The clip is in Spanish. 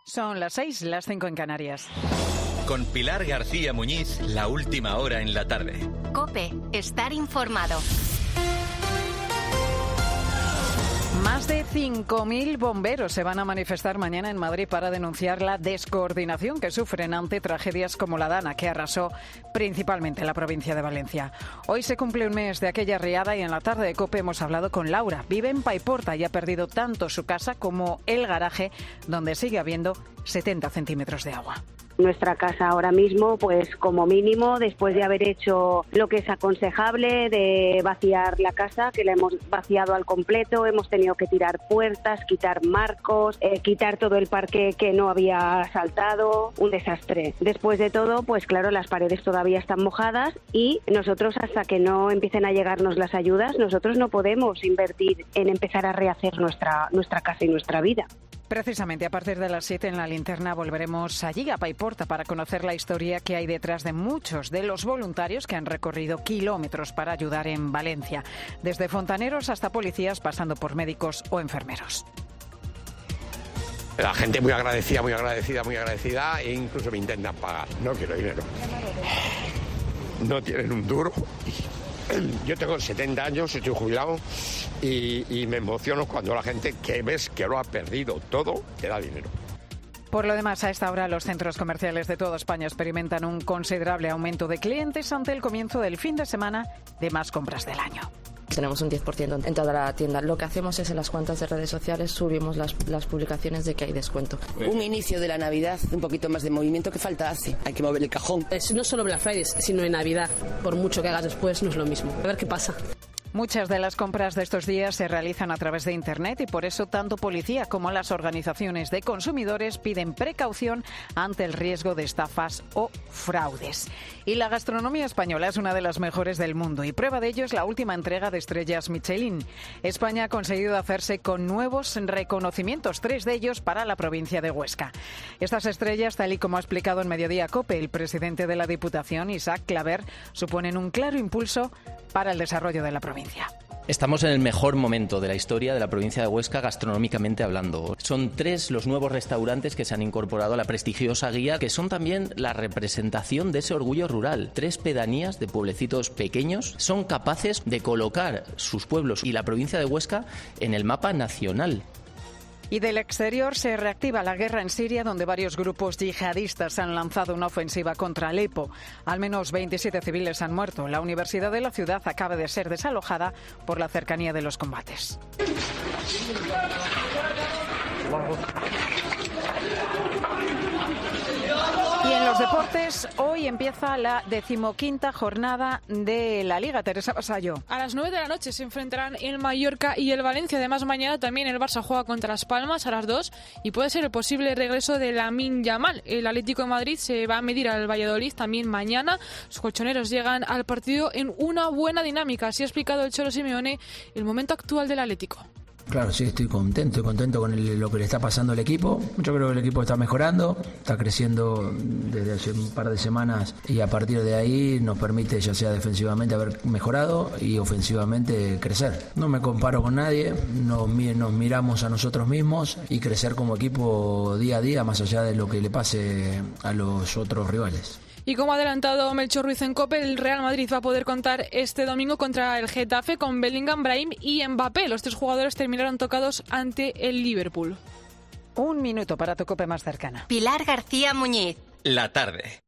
Son las 6, las 5 en Canarias. Con Pilar García Muñiz, la última hora en la tarde. COPE, estar informado. Más de 5.000 bomberos se van a manifestar mañana en Madrid para denunciar la descoordinación que sufren ante tragedias como la Dana, que arrasó principalmente la provincia de Valencia. Hoy se cumple un mes de aquella riada y en la tarde de COPE hemos hablado con Laura. Vive en Paiporta y ha perdido tanto su casa como el garaje, donde sigue habiendo 70 centímetros de agua. Nuestra casa ahora mismo, pues como mínimo, después de haber hecho lo que es aconsejable de vaciar la casa, que la hemos vaciado al completo, hemos tenido que tirar puertas, quitar marcos, quitar todo el parque que no había saltado, un desastre. Después de todo, pues claro, las paredes todavía están mojadas y nosotros, hasta que no empiecen a llegarnos las ayudas, nosotros no podemos invertir en empezar a rehacer nuestra casa y nuestra vida. Precisamente a partir de las 7 en la linterna volveremos allí a Paiporta para conocer la historia que hay detrás de muchos de los voluntarios que han recorrido kilómetros para ayudar en Valencia, desde fontaneros hasta policías, pasando por médicos o enfermeros. La gente muy agradecida e incluso me intentan pagar. No quiero dinero. No tienen un duro. Yo tengo 70 años, estoy jubilado y me emociono cuando la gente que ves que lo ha perdido todo te da dinero. Por lo demás, a esta hora los centros comerciales de toda España experimentan un considerable aumento de clientes ante el comienzo del fin de semana de más compras del año. Tenemos un 10% en toda la tienda. Lo que hacemos es en las cuentas de redes sociales subimos las publicaciones de que hay descuento. Un inicio de la Navidad, un poquito más de movimiento, ¿qué falta hace? Hay que mover el cajón. Es no solo Black Friday, sino en Navidad. Por mucho que hagas después, no es lo mismo. A ver qué pasa. Muchas de las compras de estos días se realizan a través de Internet y por eso tanto policía como las organizaciones de consumidores piden precaución ante el riesgo de estafas o fraudes. Y la gastronomía española es una de las mejores del mundo y prueba de ello es la última entrega de estrellas Michelin. España ha conseguido hacerse con nuevos reconocimientos, 3 de ellos para la provincia de Huesca. Estas estrellas, tal y como ha explicado en Mediodía COPE el presidente de la Diputación, Isaac Claver, suponen un claro impulso para el desarrollo de la provincia. Estamos en el mejor momento de la historia de la provincia de Huesca, gastronómicamente hablando. Son 3 los nuevos restaurantes que se han incorporado a la prestigiosa guía, que son también la representación de ese orgullo rural. 3 pedanías de pueblecitos pequeños son capaces de colocar sus pueblos y la provincia de Huesca en el mapa nacional. Y del exterior se reactiva la guerra en Siria, donde varios grupos yihadistas han lanzado una ofensiva contra Alepo. Al menos 27 civiles han muerto. La universidad de la ciudad acaba de ser desalojada por la cercanía de los combates. Y en los deportes, hoy empieza la 15ª jornada de la Liga. Teresa Vasallo. A las 9 de la noche se enfrentarán el Mallorca y el Valencia. Además, mañana también el Barça juega contra Las Palmas a las 2 y puede ser el posible regreso de Lamine Yamal. El Atlético de Madrid se va a medir al Valladolid también mañana. Los colchoneros llegan al partido en una buena dinámica. Así ha explicado el Cholo Simeone el momento actual del Atlético. Claro, sí, estoy contento con lo que le está pasando al equipo. Yo creo que el equipo está mejorando, está creciendo desde hace un par de semanas y a partir de ahí nos permite, ya sea defensivamente, haber mejorado y ofensivamente crecer. No me comparo con nadie, nos miramos a nosotros mismos y crecer como equipo día a día, más allá de lo que le pase a los otros rivales. Y como ha adelantado Melchor Ruiz en COPE, el Real Madrid va a poder contar este domingo contra el Getafe con Bellingham, Brahim y Mbappé. Los 3 jugadores terminaron tocados ante el Liverpool. 1 minuto para tu COPE más cercana. Pilar García Muñiz. La tarde.